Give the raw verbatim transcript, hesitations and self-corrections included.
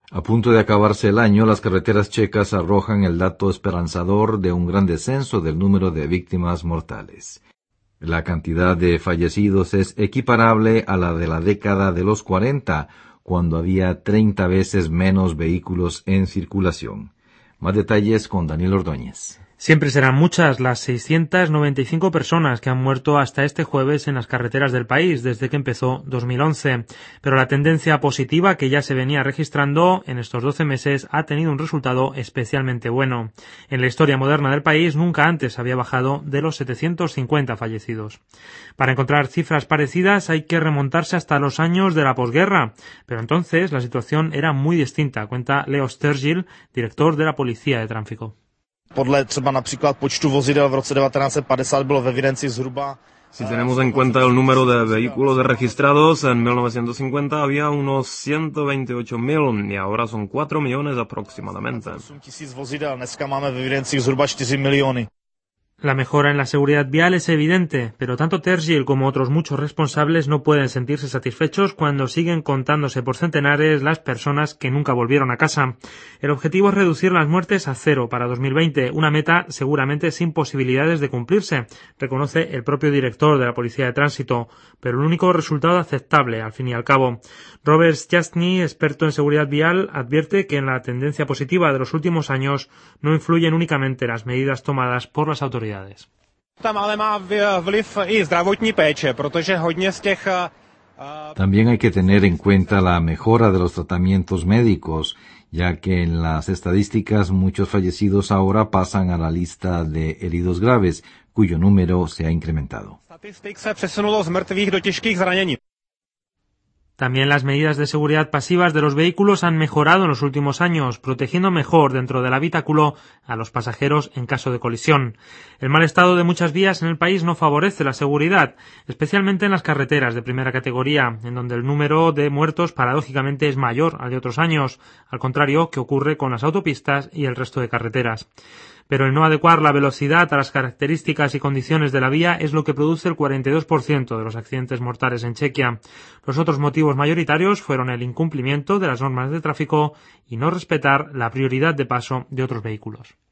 A punto de acabarse el año, las carreteras checas arrojan el dato esperanzador de un gran descenso del número de víctimas mortales. La cantidad de fallecidos es equiparable a la de la década de los cuarenta, cuando había treinta veces menos vehículos en circulación. Más detalles con Daniel Ordóñez. Siempre serán muchas las seiscientas noventa y cinco personas que han muerto hasta este jueves en las carreteras del país desde que empezó dos mil once, pero la tendencia positiva que ya se venía registrando en estos doce meses ha tenido un resultado especialmente bueno. En la historia moderna del país nunca antes había bajado de los setecientos cincuenta fallecidos. Para encontrar cifras parecidas hay que remontarse hasta los años de la posguerra, pero entonces la situación era muy distinta, cuenta Leo Sturgill, director de la Policía de Tráfico. Podle třeba například počtu vozidel v roce devatenáct set padesát bylo ve evidenci zhruba. Si tenemos en cuenta el número de vehículos registrados, en mil novecientos cincuenta había unos ciento veintiocho mil y ahora son cuatro millones aproximadamente. osm tisíc vozidel, dneska máme ve evidenci zhruba čtyři miliony. La mejora en la seguridad vial es evidente, pero tanto Tergil como otros muchos responsables no pueden sentirse satisfechos cuando siguen contándose por centenares las personas que nunca volvieron a casa. El objetivo es reducir las muertes a cero para dos mil veinte, una meta seguramente sin posibilidades de cumplirse, reconoce el propio director de la Policía de Tránsito, pero el único resultado aceptable, al fin y al cabo. Robert Sjastny, experto en seguridad vial, advierte que en la tendencia positiva de los últimos años no influyen únicamente las medidas tomadas por las autoridades. También hay que tener en cuenta la mejora de los tratamientos médicos, ya que en las estadísticas muchos fallecidos ahora pasan a la lista de heridos graves, cuyo número se ha incrementado. También las medidas de seguridad pasivas de los vehículos han mejorado en los últimos años, protegiendo mejor dentro del habitáculo a los pasajeros en caso de colisión. El mal estado de muchas vías en el país no favorece la seguridad, especialmente en las carreteras de primera categoría, en donde el número de muertos paradójicamente es mayor al de otros años, al contrario que ocurre con las autopistas y el resto de carreteras. Pero el no adecuar la velocidad a las características y condiciones de la vía es lo que produce el cuarenta y dos por ciento de los accidentes mortales en Chequia. Los otros motivos mayoritarios fueron el incumplimiento de las normas de tráfico y no respetar la prioridad de paso de otros vehículos.